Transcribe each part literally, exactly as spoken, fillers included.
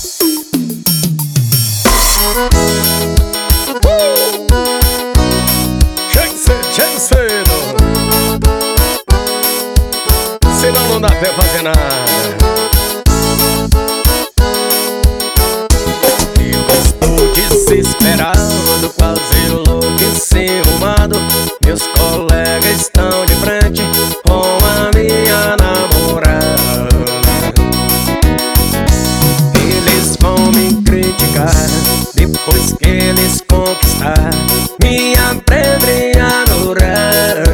Chega cedo, chega cedo, senão não dá pra eu fazer nada. Eu estou desesperado, quase enlouquecido. Meus colegas estão de frente com a minha namorada. Eles vão me criticar depois que eles conquistar minha pedrinha dourada.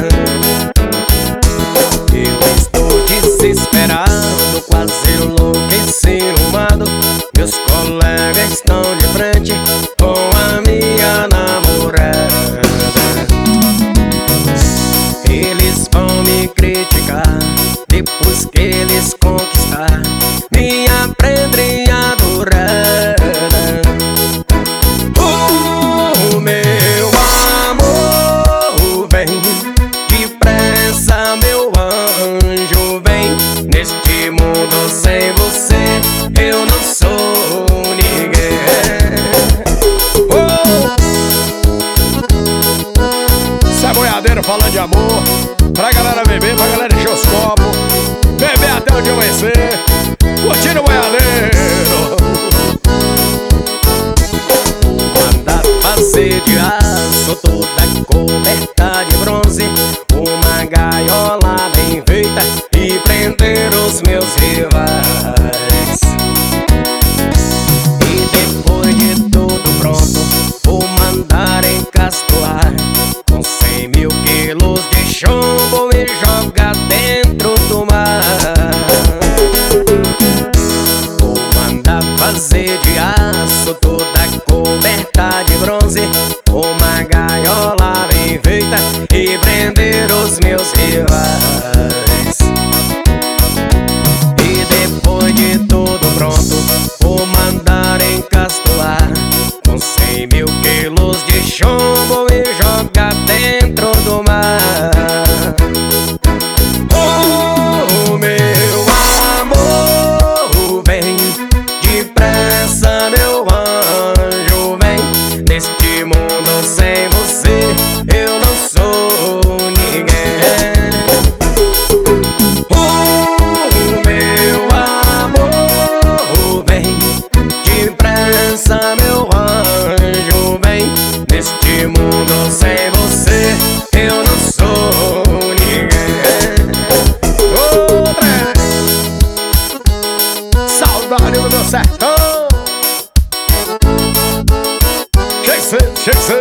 Eu estou desesperado, quase enlouquecido. Meus colegas estão de frente com a minha namorada. Eles vão me criticar depois que eles conquistar minha pedrinha dourada. O meu amor vem depressa, meu anjo, vem. Neste mundo sem você eu não sou ninguém. Oh! Isso é boiadeiro falando de amor, pra galera beber, pra galera encher os copos, beber até o dia amanhecer, curtindo o boiadeiro. Manda fazer de aço toda coberta de bronze, uma gaiola bem feita e prender os meus rivais. E depois de tudo pronto, vou mandar encastoar com cem mil quilos de chumbo e jogar dentro do mar. Vou mandar fazer de aço toda coberta de bronze, uma gaiola bem feita e prender os meus rivais. E depois de tudo pronto, vou mandar encastoar com cem mil quilos de chumbo e jogar dentro do mar. Oh, meu amor, vem depressa, meu anjo, vem. Neste mundo sem você eu não sou ninguém. Oh, meu amor, vem depressa, meu anjo, vem. Neste mundo sem você eu não sou ninguém. Outra saudade do meu sertão. Chega cedo, chega cedo.